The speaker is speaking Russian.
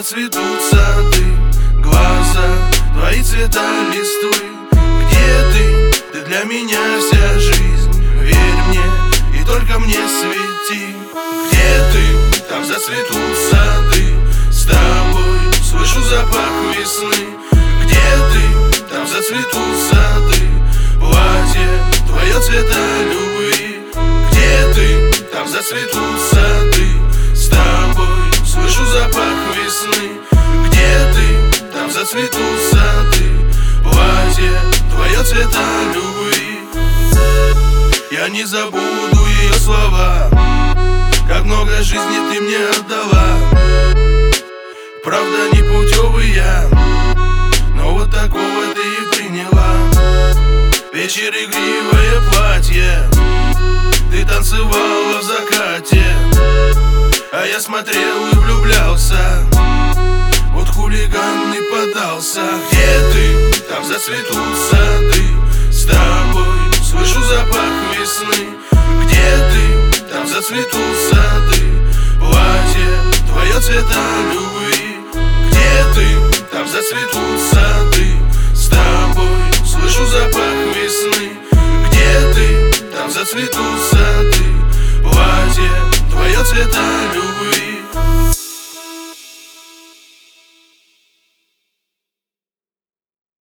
зацветут сады, глаза твои цвета листвы. Где ты? Ты для меня вся жизнь. Верь мне и только мне свети. Где ты? Там зацветут сады. С тобой слышу запах весны. Где ты? Там зацветут сады. Платье твое цвета любви. Где ты? Там зацветут сады. С тобой слышу запах весны. Где ты? Там зацветут сады. Платье твое цвета любви. Я не забуду ее слова. Как много жизни ты мне отдала. Правда, не путевый я, но вот такого ты и приняла. Вечер, игривое платье, ты танцевала в закате, а я смотрел и влюблялся. Вот хулиган и поддался. Где ты? Там зацветут сады. С тобой слышу запах весны. Где ты? Там зацветут